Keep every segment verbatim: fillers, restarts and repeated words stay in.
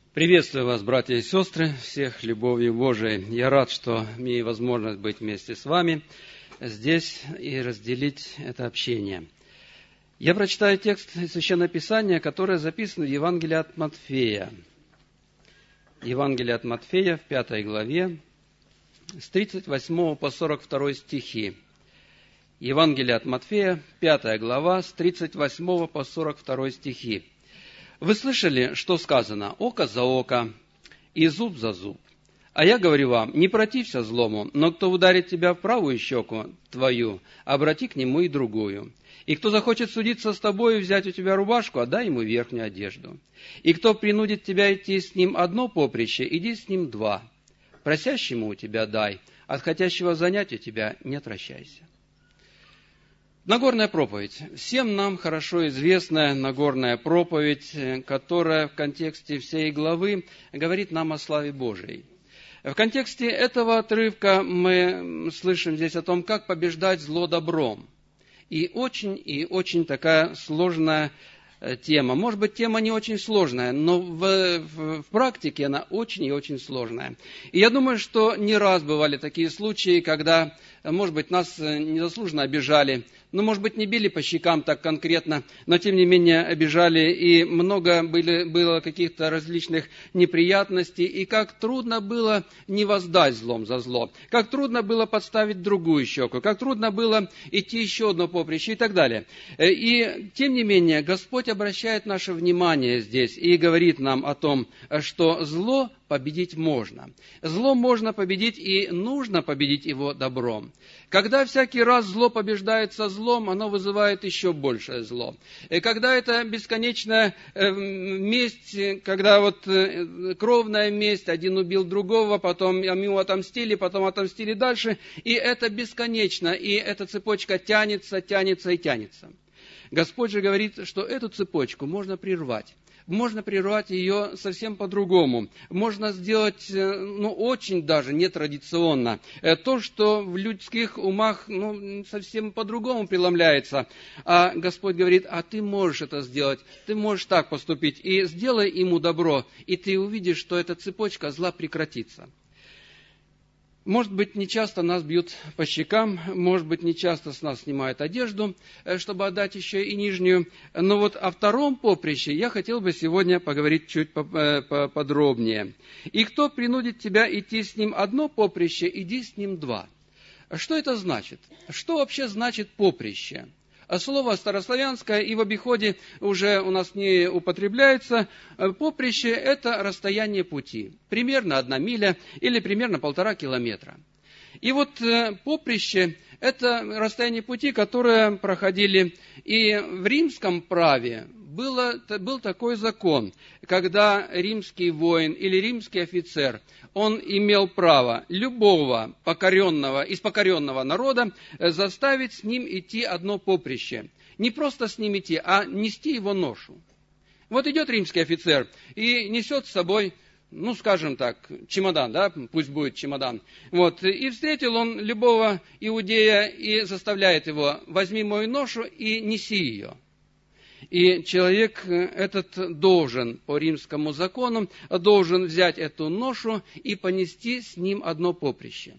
Приветствую вас, братья и сестры, всех любовью Божией. Я рад, что имею возможность быть вместе с вами здесь и разделить это общение. Я прочитаю текст из Священного Писания, который записан в Евангелии от Матфея. Евангелие от Матфея в пятой главе, с тридцать восьмого по сорок второй стихи. Евангелие от Матфея, пятая глава, с тридцать восьмого по сорок второй стихи. Вы слышали, что сказано: око за око и зуб за зуб. А я говорю вам, не протився злому, но кто ударит тебя в правую щеку твою, обрати к нему и другую. И кто захочет судиться с тобой и взять у тебя рубашку, отдай ему верхнюю одежду. И кто принудит тебя идти с ним одно поприще, иди с ним два. Просящему у тебя дай, от хотящего занять у тебя не отвращайся. Нагорная проповедь. Всем нам хорошо известная Нагорная проповедь, которая в контексте всей главы говорит нам о славе Божией. В контексте этого отрывка мы слышим здесь о том, как побеждать зло добром. И очень, и очень такая сложная тема. Может быть, тема не очень сложная, но в, в, в практике она очень и очень сложная. И я думаю, что не раз бывали такие случаи, когда, может быть, нас незаслуженно обижали, ну, может быть, не били по щекам так конкретно, но, тем не менее, обижали, и много были, было каких-то различных неприятностей, и как трудно было не воздать злом за зло, как трудно было подставить другую щеку, как трудно было идти еще одно поприще и так далее. И, тем не менее, Господь обращает наше внимание здесь и говорит нам о том, что зло победить можно. Зло можно победить, и нужно победить его добром. Когда всякий раз зло побеждается злом, оно вызывает еще большее зло. И когда это бесконечная месть, когда вот кровная месть, один убил другого, потом ему отомстили, потом отомстили дальше, и это бесконечно, и эта цепочка тянется, тянется и тянется. Господь же говорит, что эту цепочку можно прервать. Можно прервать ее совсем по-другому. Можно сделать, ну, очень даже нетрадиционно. То, что в людских умах, ну, совсем по-другому преломляется. А Господь говорит: а ты можешь это сделать, ты можешь так поступить. И сделай ему добро, и ты увидишь, что эта цепочка зла прекратится. Может быть, нечасто нас бьют по щекам, может быть, нечасто с нас снимают одежду, чтобы отдать еще и нижнюю. Но вот о втором поприще я хотел бы сегодня поговорить чуть поподробнее. «И кто принудит тебя идти с ним одно поприще, иди с ним два». Что это значит? Что вообще значит поприще? Слово старославянское и в обиходе уже у нас не употребляется. Поприще – это расстояние пути. Примерно одна миля или примерно полтора километра. И вот поприще – это расстояние пути, которое проходили. И в римском праве было, был такой закон, когда римский воин или римский офицер, он имел право любого покоренного, из покоренного народа заставить с ним идти одно поприще. Не просто с ним идти, а нести его ношу. Вот идет римский офицер и несет с собой, ну, скажем так, чемодан, да, пусть будет чемодан. Вот, и встретил он любого иудея и заставляет его: возьми мою ношу и неси ее. И человек этот должен, по римскому закону, должен взять эту ношу и понести с ним одно поприще.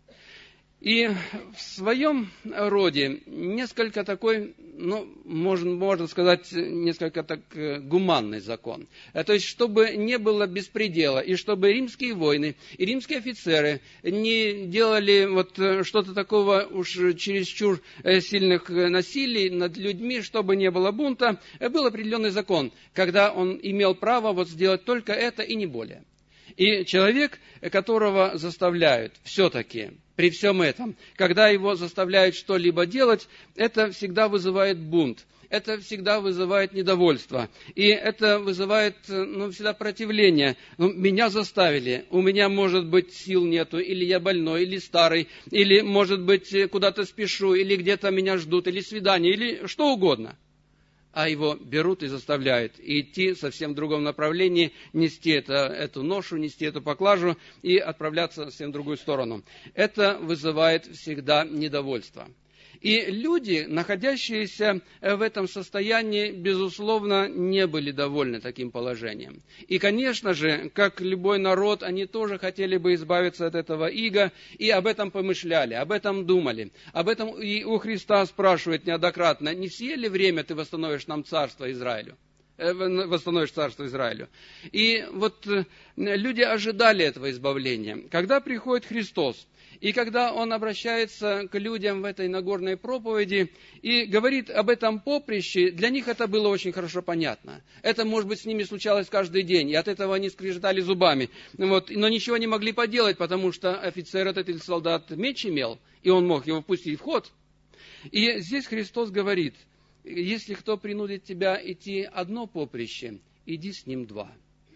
И в своем роде несколько такой, ну, можно, можно сказать, несколько так гуманный закон. То есть, чтобы не было беспредела, и чтобы римские воины и римские офицеры не делали вот что-то такого уж чересчур сильных насилий над людьми, чтобы не было бунта, был определенный закон, когда он имел право вот сделать только это и не более. И человек, которого заставляют все-таки при всем этом, когда его заставляют что-либо делать, это всегда вызывает бунт, это всегда вызывает недовольство, и это вызывает, ну, всегда противление. Ну, меня заставили, у меня, может быть, сил нету, или я больной, или старый, или, может быть, куда-то спешу, или где-то меня ждут, или свидание, или что угодно. А его берут и заставляют идти совсем в другом направлении, нести это, эту ношу, нести эту поклажу и отправляться совсем в другую сторону. Это вызывает всегда недовольство. И люди, находящиеся в этом состоянии, безусловно, не были довольны таким положением. И, конечно же, как любой народ, они тоже хотели бы избавиться от этого ига, и об этом помышляли, об этом думали. Об этом и у Христа спрашивают неоднократно: не сие ли время ты восстановишь нам царство Израилю? восстановишь царство Израилю. И вот люди ожидали этого избавления. Когда приходит Христос, и когда Он обращается к людям в этой Нагорной проповеди и говорит об этом поприще, для них это было очень хорошо понятно. Это, может быть, с ними случалось каждый день, и от этого они скрежетали зубами. Вот. Но ничего не могли поделать, потому что офицер этот или солдат меч имел, и он мог его пустить в ход. И здесь Христос говорит: если кто принудит тебя идти одно поприще, иди с ним два.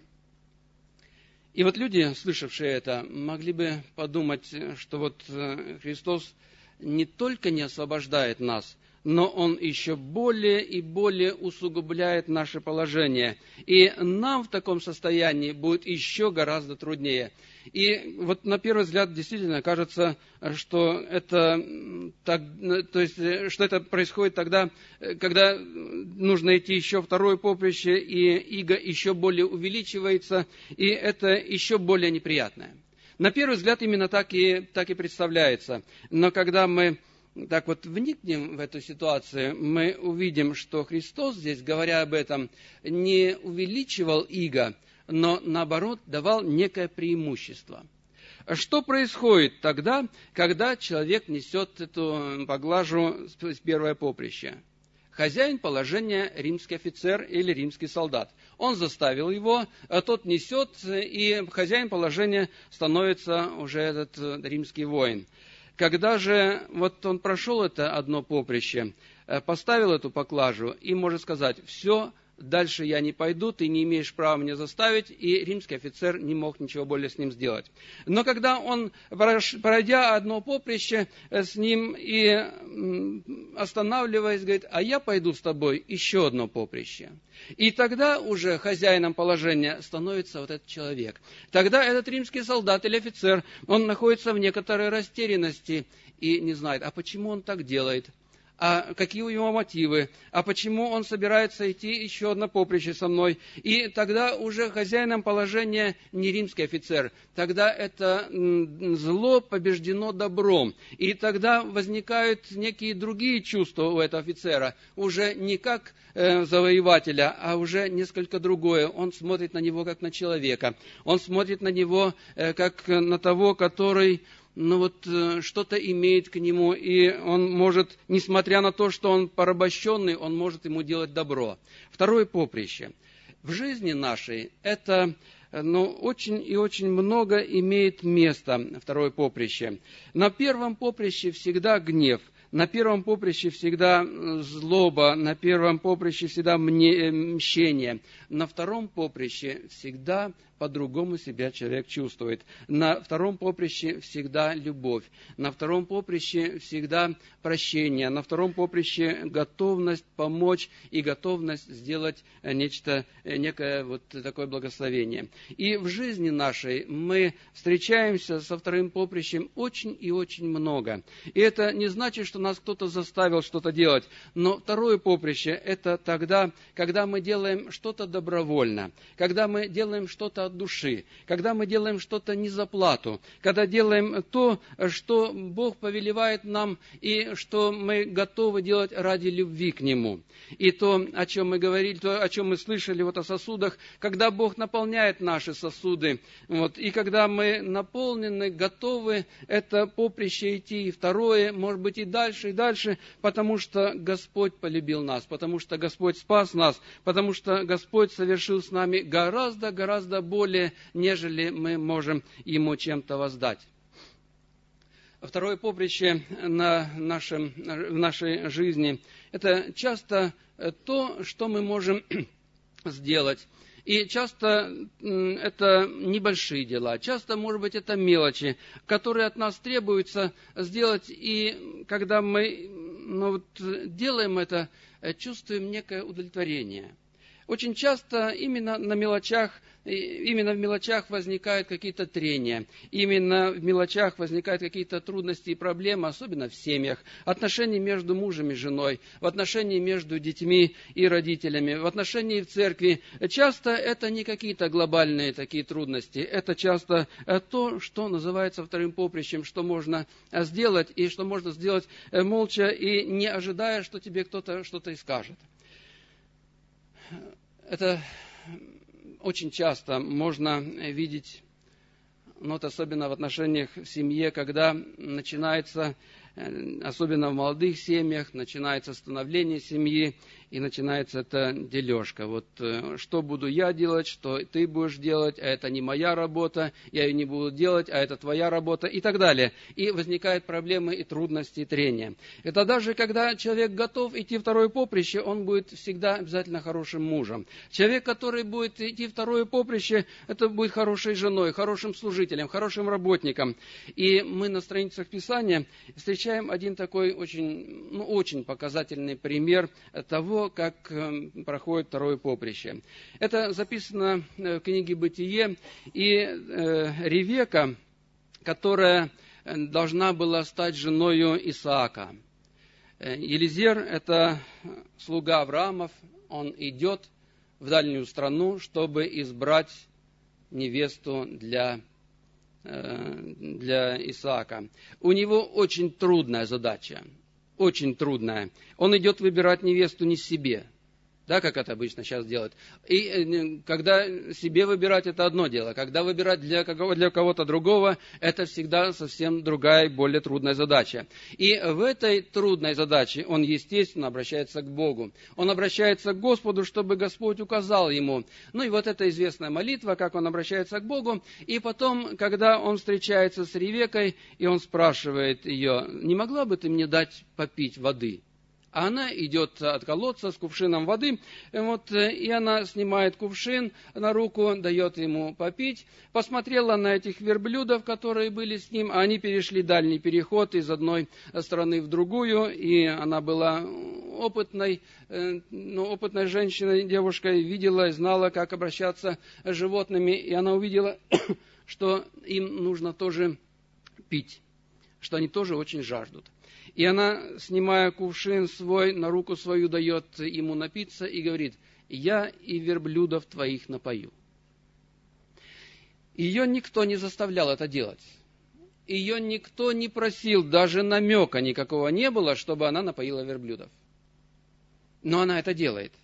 И вот люди, слышавшие это, могли бы подумать, что вот Христос не только не освобождает нас, но Он еще более и более усугубляет наше положение. И нам в таком состоянии будет еще гораздо труднее. И вот на первый взгляд действительно кажется, что это, так, то есть, что это происходит тогда, когда нужно идти еще второе поприще, и иго еще более увеличивается, и это еще более неприятное. На первый взгляд именно так и, так и представляется. Но когда мы так вот вникнем в эту ситуацию, мы увидим, что Христос здесь, говоря об этом, не увеличивал иго, но, наоборот, давал некое преимущество. Что происходит тогда, когда человек несет эту поглажу с первое поприще? Хозяин положения — римский офицер или римский солдат. Он заставил его, а тот несет, и хозяин положения становится уже этот римский воин. Когда же вот он прошел это одно поприще, поставил эту поклажу и может сказать: все, дальше я не пойду, ты не имеешь права меня заставить, и римский офицер не мог ничего более с ним сделать. Но когда он, пройдя одно поприще с ним и останавливаясь, говорит: а я пойду с тобой еще одно поприще. И тогда уже хозяином положения становится вот этот человек. Тогда этот римский солдат или офицер, он находится в некоторой растерянности и не знает, а почему он так делает. А какие у него мотивы, а почему он собирается идти еще одно поприще со мной. И тогда уже хозяином положения не римский офицер, тогда это зло побеждено добром. И тогда возникают некие другие чувства у этого офицера, уже не как э, завоевателя, а уже несколько другое. Он смотрит на него как на человека, он смотрит на него э, как на того, который... но вот что-то имеет к нему, и он может, несмотря на то, что он порабощенный, он может ему делать добро. Второе поприще. В жизни нашей это, ну, очень и очень много имеет места, второе поприще. На первом поприще всегда гнев, на первом поприще всегда злоба, на первом поприще всегда мщение, на втором поприще всегда по-другому себя человек чувствует. На втором поприще всегда любовь, на втором поприще всегда прощение, на втором поприще готовность помочь и готовность сделать нечто, некое вот такое благословение. И в жизни нашей мы встречаемся со вторым поприщем очень и очень много. И это не значит, что нас кто-то заставил что-то делать, но второе поприще – это тогда, когда мы делаем что-то добровольно, когда мы делаем что-то от души, когда мы делаем что-то не за плату, когда делаем то, что Бог повелевает нам, и что мы готовы делать ради любви к Нему. И то, о чем мы говорили, то, о чем мы слышали вот о сосудах, когда Бог наполняет наши сосуды, вот, и когда мы наполнены, готовы это поприще идти, и второе, может быть, и дальше, и дальше, потому что Господь полюбил нас, потому что Господь спас нас, потому что Господь совершил с нами гораздо-гораздо более, нежели мы можем Ему чем-то воздать. Второе поприще на нашем, в нашей жизни – это часто то, что мы можем сделать. И часто это небольшие дела, часто, может быть, это мелочи, которые от нас требуется сделать. И когда мы ну, вот, делаем это, чувствуем некое удовлетворение. Очень часто именно на мелочах, именно в мелочах возникают какие-то трения, именно в мелочах возникают какие-то трудности и проблемы, особенно в семьях, отношения между мужем и женой, в отношении между детьми и родителями, в отношении в церкви. Часто это не какие-то глобальные такие трудности, это часто то, что называется вторым поприщем, что можно сделать и что можно сделать молча и не ожидая, что тебе кто-то что-то и скажет. Это очень часто можно видеть, ну, вот особенно в отношениях в семье, когда начинается, особенно в молодых семьях, начинается становление семьи, и начинается эта дележка. Вот что буду я делать, что ты будешь делать, а это не моя работа, я ее не буду делать, а это твоя работа, и так далее. И возникают проблемы и трудности, и трения. Это даже когда человек готов идти второе поприще, он будет всегда обязательно хорошим мужем. Человек, который будет идти второе поприще, это будет хорошей женой, хорошим служителем, хорошим работником. И мы на страницах Писания встречаем один такой очень, ну, очень показательный пример того, как проходит второе поприще. Это записано в книге «Бытие», и э, Ревека, которая должна была стать женою Исаака. Елизер – это слуга Авраамов, он идет в дальнюю страну, чтобы избрать невесту для, э, для Исаака. У него очень трудная задача. Очень трудная. Он идет выбирать невесту не себе, да, как это обычно сейчас делают. И когда себе выбирать, это одно дело. Когда выбирать для, для кого-то другого, это всегда совсем другая, более трудная задача. И в этой трудной задаче он, естественно, обращается к Богу. Он обращается к Господу, чтобы Господь указал ему. Ну и вот эта известная молитва, как он обращается к Богу. И потом, когда он встречается с Ревекой, и он спрашивает ее: не могла бы ты мне дать попить воды? А она идет от колодца с кувшином воды, вот, и она снимает кувшин на руку, дает ему попить. Посмотрела на этих верблюдов, которые были с ним, а они перешли дальний переход из одной страны в другую, и она была опытной, ну, опытной женщиной, девушкой, видела и знала, как обращаться с животными, и она увидела, что им нужно тоже пить, что они тоже очень жаждут. И она, снимая кувшин свой, на руку свою дает ему напиться и говорит: я и верблюдов твоих напою. Ее никто не заставлял это делать. Ее никто не просил, даже намека никакого не было, чтобы она напоила верблюдов. Но она это делает.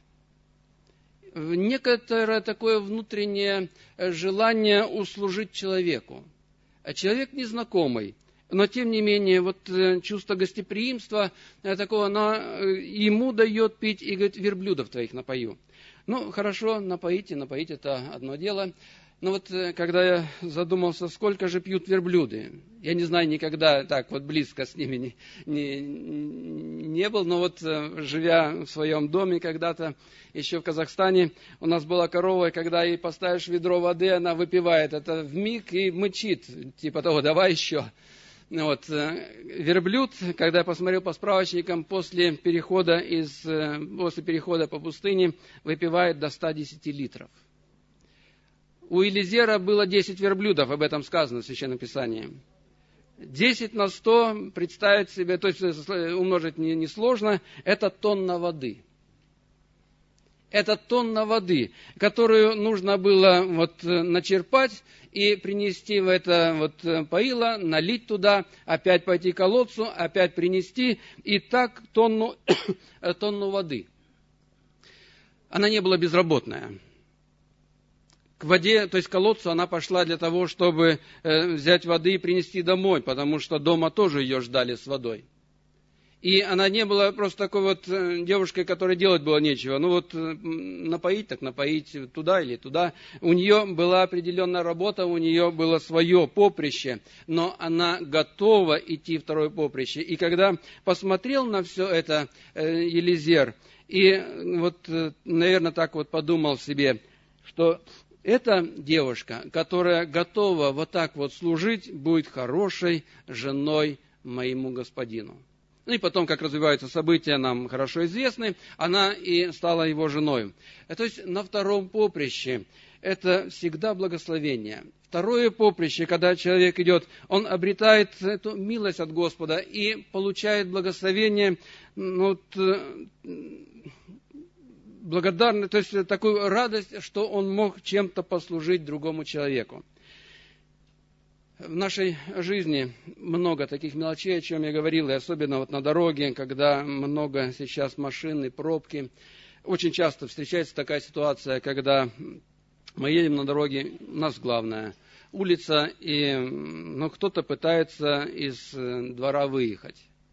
Некоторое такое внутреннее желание услужить человеку. Человек незнакомый. Но, тем не менее, вот чувство гостеприимства такого, оно ему дает пить и говорит: верблюдов твоих напою. Ну, хорошо, напоить и напоить, это одно дело. Но вот когда я задумался, сколько же пьют верблюды, я не знаю, никогда так вот близко с ними не, не, не был, но вот живя в своем доме когда-то, еще в Казахстане, у нас была корова, и когда ей поставишь ведро воды, она выпивает это вмиг и мычит, типа того: давай еще. Вот. Верблюд, когда я посмотрел по справочникам, после перехода, из, после перехода по пустыне выпивает до ста десяти литров. У Елизера было десять верблюдов, об этом сказано в Священном Писании. десять на сто, представить себе, то есть умножить несложно, это тонна воды. Это тонна воды, которую нужно было вот начерпать и принести в это вот поило, налить туда, опять пойти к колодцу, опять принести, и так тонну, тонну воды. Она не была безработная. К воде, то есть к колодцу, она пошла для того, чтобы взять воды и принести домой, потому что дома тоже ее ждали с водой. И она не была просто такой вот девушкой, которой делать было нечего. Ну вот напоить, так напоить туда или туда. У нее была определенная работа, у нее было свое поприще, но она готова идти в второе поприще. И когда посмотрел на все это Елизер, и вот, наверное, так вот подумал себе, что эта девушка, которая готова вот так вот служить, будет хорошей женой моему господину. Ну и потом, как развиваются события, нам хорошо известны, она и стала его женой. То есть на втором поприще это всегда благословение. Второе поприще, когда человек идет, он обретает эту милость от Господа и получает благословение, ну, вот, благодарность, то есть такую радость, что он мог чем-то послужить другому человеку. В нашей жизни много таких мелочей, о чем я говорил, и особенно вот на дороге, когда много сейчас машин и пробки. Очень часто встречается такая ситуация, когда мы едем на дороге, у нас главная улица, и ну, кто-то пытается из двора выехать.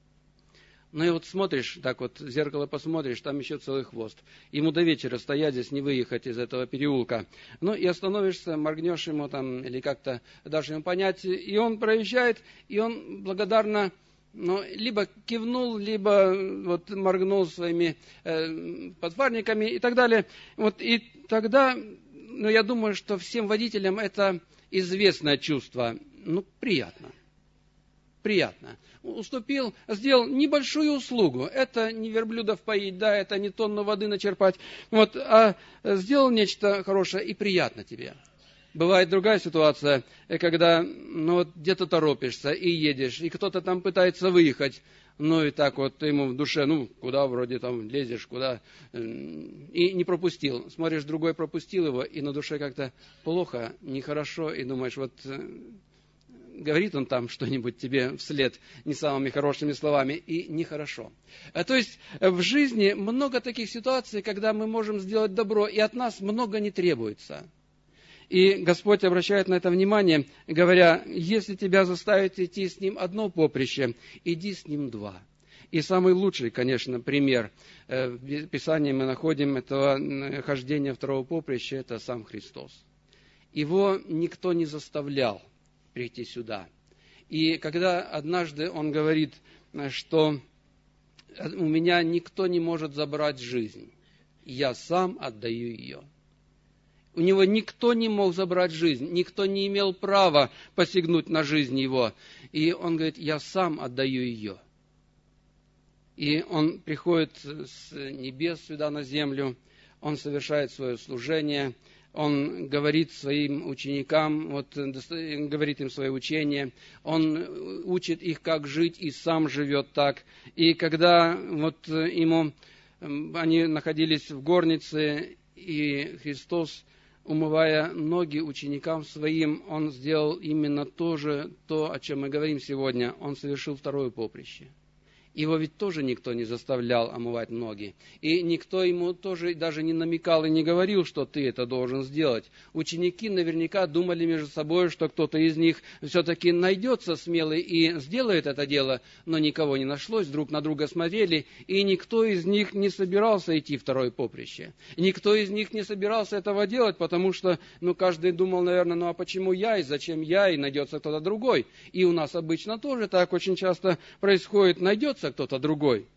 Ну и вот смотришь, так вот в зеркало посмотришь, там еще целый хвост. Ему до вечера стоять здесь, не выехать из этого переулка. Ну и остановишься, моргнешь ему там, или как-то дашь ему понять, и он проезжает, и он благодарно, ну, либо кивнул, либо вот моргнул своими э, подфарниками и так далее. Вот и тогда, ну я думаю, что всем водителям это известное чувство, ну приятно. Приятно. Уступил, сделал небольшую услугу. Это не верблюдов поить, да, это не тонну воды начерпать. Вот, а сделал нечто хорошее и приятно тебе. Бывает другая ситуация, когда ну, вот, где-то торопишься и едешь, и кто-то там пытается выехать. Ну и так вот ему в душе, ну куда вроде там лезешь, куда, и не пропустил. Смотришь, другой пропустил его, и на душе как-то плохо, нехорошо, и думаешь, вот... говорит он там что-нибудь тебе вслед не самыми хорошими словами, и нехорошо. То есть в жизни много таких ситуаций, когда мы можем сделать добро, и от нас много не требуется. И Господь обращает на это внимание, говоря, если тебя заставят идти с Ним одно поприще, иди с Ним два. И самый лучший, конечно, пример в Писании мы находим этого хождения второго поприща, это сам Христос. Его никто не заставлял прийти сюда. И когда однажды он говорит, что у меня никто не может забрать жизнь, я сам отдаю ее. У него никто не мог забрать жизнь, никто не имел права посягнуть на жизнь его. И он говорит, я сам отдаю ее. И он приходит с небес сюда на землю, он совершает свое служение, он говорит своим ученикам, вот, говорит им свое учение, он учит их, как жить, и сам живет так. И когда вот ему, они находились в горнице, и Христос, умывая ноги ученикам своим, он сделал именно то же, то, о чем мы говорим сегодня. Он совершил второе поприще. Его ведь тоже никто не заставлял омывать ноги. И никто ему тоже даже не намекал и не говорил, что ты это должен сделать. Ученики наверняка думали между собой, что кто-то из них все-таки найдется смелый и сделает это дело, но никого не нашлось, друг на друга смотрели, и никто из них не собирался идти второе поприще. Никто из них не собирался этого делать, потому что ну, каждый думал, наверное, ну а почему я, и зачем я, и найдется кто-то другой. И у нас обычно тоже так очень часто происходит, найдется кто-то другой.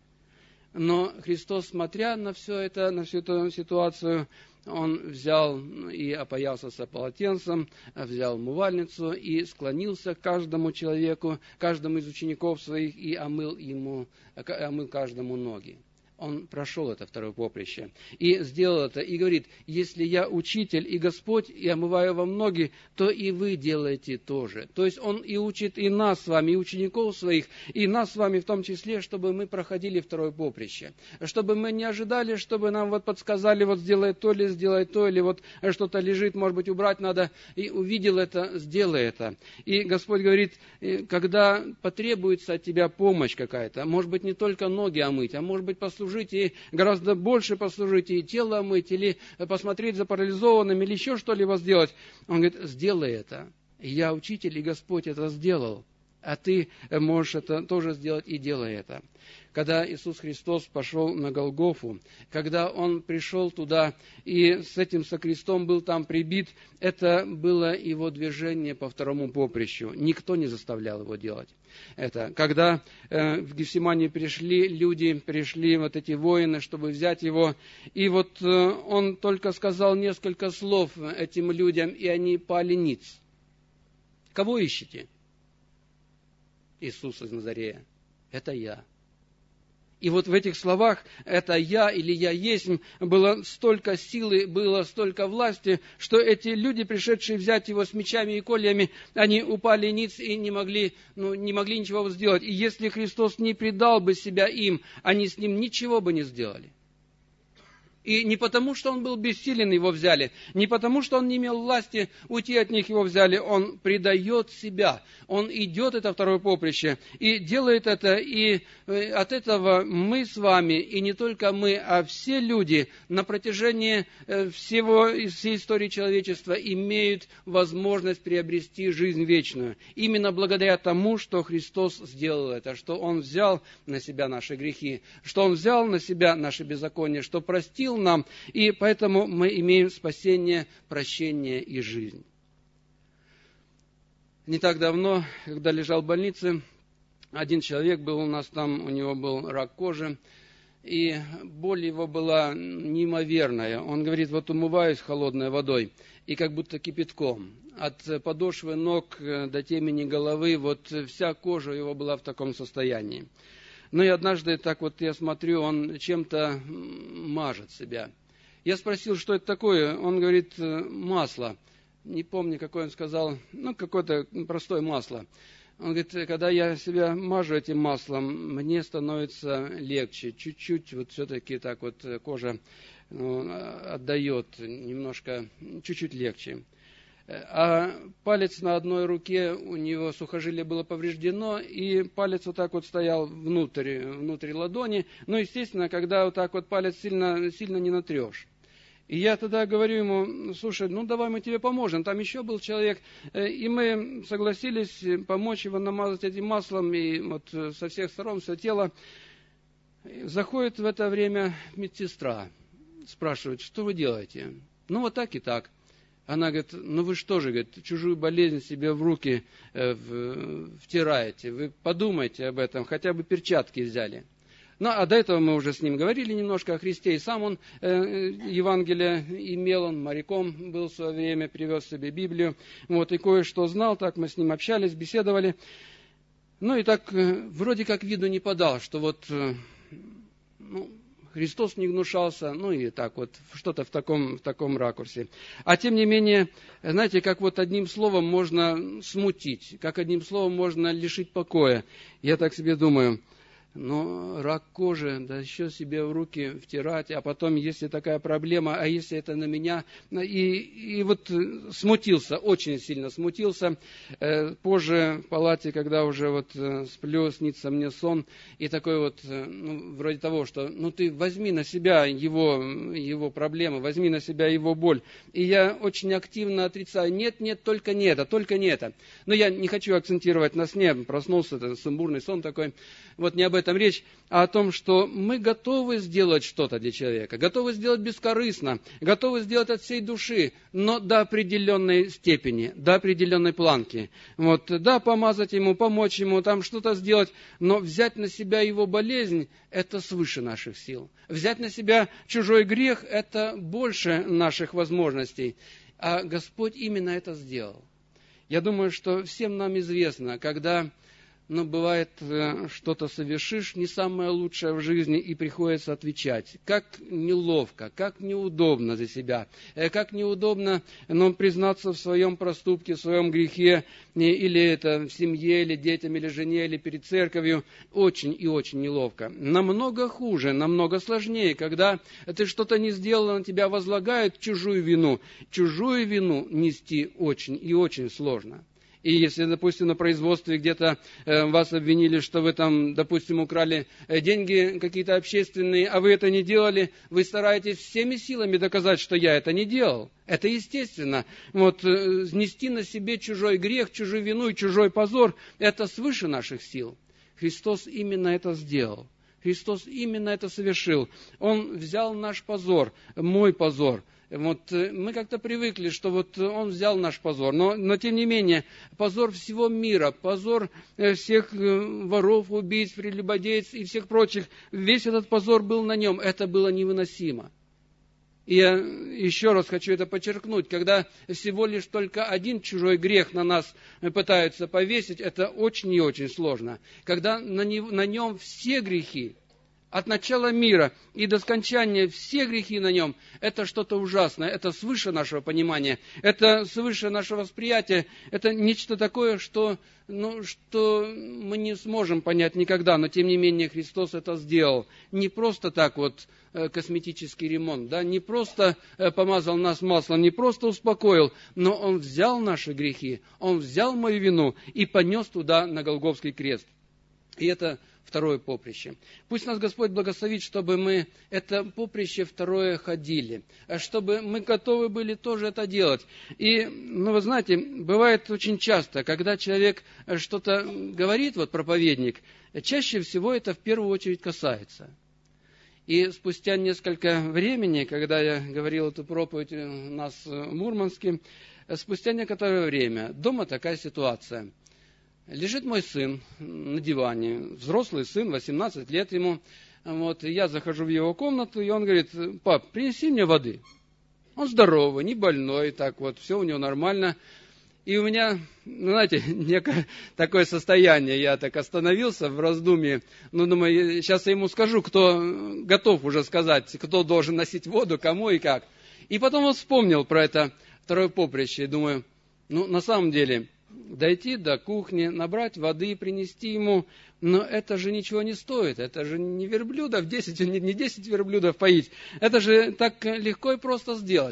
Но Христос, смотря на все это, на всю эту ситуацию, Он взял и опоясался полотенцем, взял умывальницу и склонился к каждому человеку, каждому из учеников своих и омыл ему, омыл каждому ноги. Он прошел это второе поприще и сделал это, и говорит, если я учитель и Господь, и омываю вам ноги, то и вы делаете то же. То есть Он и учит и нас с вами, и учеников своих, и нас с вами в том числе, чтобы мы проходили второе поприще. Чтобы мы не ожидали, чтобы нам вот подсказали, вот сделай то или сделай то, или вот что-то лежит, может быть, убрать надо, и увидел это, сделай это. И Господь говорит, когда потребуется от тебя помощь какая-то, может быть, не только ноги омыть, а может быть, послужить и гораздо больше послужить, и тело омыть, или посмотреть за парализованным, или еще что-либо сделать. Он говорит, сделай это. Я учитель, и Господь это сделал. А ты можешь это тоже сделать, и делай это. Когда Иисус Христос пошел на Голгофу, когда Он пришел туда и с этим со крестом был там прибит, это было Его движение по второму поприщу. Никто не заставлял Его делать это. Когда э, в Гефсиманию пришли люди, пришли вот эти воины, чтобы взять Его, и вот э, Он только сказал несколько слов этим людям, и они пали ниц. Кого ищете? Иисус из Назарея. Это я. И вот в этих словах «это я» или «я есть» было столько силы, было столько власти, что эти люди, пришедшие взять его с мечами и кольями, они упали ниц и не могли, ну, не могли ничего сделать. И если Христос не предал бы себя им, они с ним ничего бы не сделали. И не потому, что он был бессилен, его взяли, не потому, что он не имел власти уйти от них, его взяли, он предает себя, он идет это второе поприще и делает это, и от этого мы с вами, и не только мы, а все люди на протяжении всего, всей истории человечества имеют возможность приобрести жизнь вечную. Именно благодаря тому, что Христос сделал это, что Он взял на себя наши грехи, что Он взял на себя наши беззакония, что простил нам, и поэтому мы имеем спасение, прощение и жизнь. Не так давно, когда лежал в больнице, один человек был у нас там, у него был рак кожи, и боль его была неимоверная. Он говорит, вот умываюсь холодной водой, и как будто кипятком. От подошвы ног до темени головы, вот вся кожа его была в таком состоянии. Ну и однажды, так вот я смотрю, он чем-то мажет себя. Я спросил, что это такое. Он говорит, масло. Не помню, какое он сказал. Ну, какое-то простое масло. Он говорит, когда я себя мажу этим маслом, мне становится легче. Чуть-чуть, вот все-таки так вот кожа, ну, отдает немножко, чуть-чуть легче. А палец на одной руке, у него сухожилие было повреждено, и палец вот так вот стоял внутрь, внутри ладони. Ну, естественно, когда вот так вот палец сильно, сильно не натрешь. И я тогда говорю ему, слушай, ну давай мы тебе поможем. Там еще был человек, и мы согласились помочь его намазать этим маслом, и вот со всех сторон все тело. Заходит в это время медсестра, спрашивает, что вы делаете? Ну, вот так и так. Она говорит, ну вы что же, говорит, чужую болезнь себе в руки э, в, втираете, вы подумайте об этом, хотя бы перчатки взяли. Ну, а до этого мы уже с ним говорили немножко о Христе, и сам он э, Евангелие имел, он моряком был в свое время, привез себе Библию, вот, и кое-что знал, так мы с ним общались, беседовали. Ну, и так э, вроде как виду не подал, что вот, э, ну, Христос не гнушался, ну и так вот, что-то в таком, в таком ракурсе. А тем не менее, знаете, как вот одним словом можно смутить, как одним словом можно лишить покоя. Я так себе думаю, ну, рак кожи, да еще себе в руки втирать, а потом, если такая проблема, а если это на меня, и, и вот смутился, очень сильно смутился. Позже в палате, когда уже вот сплю, снится мне сон, и такой вот, ну, вроде того, что, ну, ты возьми на себя его, его проблемы, возьми на себя его боль. И я очень активно отрицаю, нет, нет, только не это, только не это. Но я не хочу акцентировать на сне, проснулся, это сумбурный сон такой, вот не об этом речь, а о том, что мы готовы сделать что-то для человека, готовы сделать бескорыстно, готовы сделать от всей души, но до определенной степени, до определенной планки. Вот, да, помазать ему, помочь ему, там что-то сделать, но взять на себя его болезнь, это свыше наших сил. Взять на себя чужой грех, это больше наших возможностей. А Господь именно это сделал. Я думаю, что всем нам известно, когда... Но бывает, что-то совершишь не самое лучшее в жизни, и приходится отвечать. Как неловко, как неудобно за себя, как неудобно ну, признаться в своем проступке, в своем грехе, или это в семье, или детям, или жене, или перед церковью. Очень и очень неловко. Намного хуже, намного сложнее, когда ты что-то не сделал, на тебя возлагают чужую вину. Чужую вину нести очень и очень сложно. И если, допустим, на производстве где-то э, вас обвинили, что вы там, допустим, украли э, деньги какие-то общественные, а вы это не делали, вы стараетесь всеми силами доказать, что я это не делал. Это естественно. Вот, э, снести на себе чужой грех, чужую вину и чужой позор, это свыше наших сил. Христос именно это сделал. Христос именно это совершил. Он взял наш позор, мой позор. Вот мы как-то привыкли, что вот Он взял наш позор, но, но тем не менее, позор всего мира, позор всех воров, убийц, прелюбодеец и всех прочих, весь этот позор был на Нем, это было невыносимо. И я еще раз хочу это подчеркнуть, когда всего лишь только один чужой грех на нас пытаются повесить, это очень и очень сложно. Когда на Нем все грехи, от начала мира и до скончания все грехи на нем, это что-то ужасное, это свыше нашего понимания, это свыше нашего восприятия, это нечто такое, что, ну, что мы не сможем понять никогда, но тем не менее Христос это сделал. Не просто так вот косметический ремонт, да, не просто помазал нас маслом, не просто успокоил, но Он взял наши грехи, Он взял мою вину и понес туда на Голгофский крест. И это второе поприще. Пусть нас Господь благословит, чтобы мы это поприще второе ходили, чтобы мы готовы были тоже это делать. И, ну, вы знаете, бывает очень часто, когда человек что-то говорит, вот проповедник, чаще всего это в первую очередь касается. И спустя несколько времени, когда я говорил эту проповедь у нас в Мурманске, спустя некоторое время, дома такая ситуация. Лежит мой сын на диване, взрослый сын, восемнадцать лет ему. Вот, и я захожу в его комнату, и он говорит: пап, принеси мне воды. Он здоровый, не больной, так вот, все у него нормально. И у меня, знаете, некое такое состояние, я так остановился в раздумье. Ну, думаю, сейчас я ему скажу, кто готов уже сказать, кто должен носить воду, кому и как. И потом он вспомнил про это второе поприще, и думаю, ну, на самом деле, дойти до кухни, набрать воды, принести ему, но это же ничего не стоит, это же не верблюдов, десять, не десять верблюдов поить, это же так легко и просто сделать.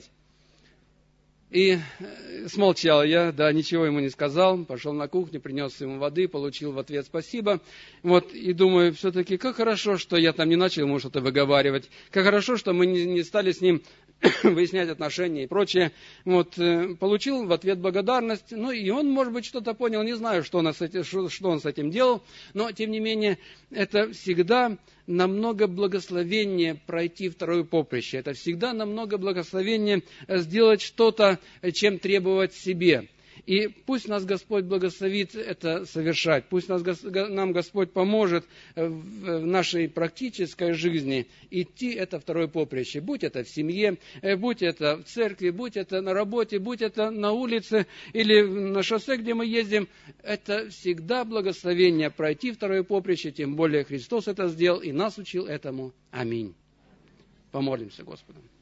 И смолчал я, да, ничего ему не сказал, пошел на кухню, принес ему воды, получил в ответ спасибо. Вот, и думаю, все-таки, как хорошо, что я там не начал ему что-то выговаривать, как хорошо, что мы не, не стали с ним выяснять отношения и прочее. Вот, получил в ответ благодарность, ну, и он, может быть, что-то понял, не знаю, что он с этим, что, что он с этим делал, но, тем не менее, это всегда намного благословение пройти второе поприще. Это всегда намного благословение сделать что-то, чем требовать себе. И пусть нас Господь благословит это совершать. Пусть нас, нам Господь поможет в нашей практической жизни идти это второе поприще. Будь это в семье, будь это в церкви, будь это на работе, будь это на улице или на шоссе, где мы ездим. Это всегда благословение пройти второе поприще, тем более Христос это сделал и нас учил этому. Аминь. Помолимся Господу.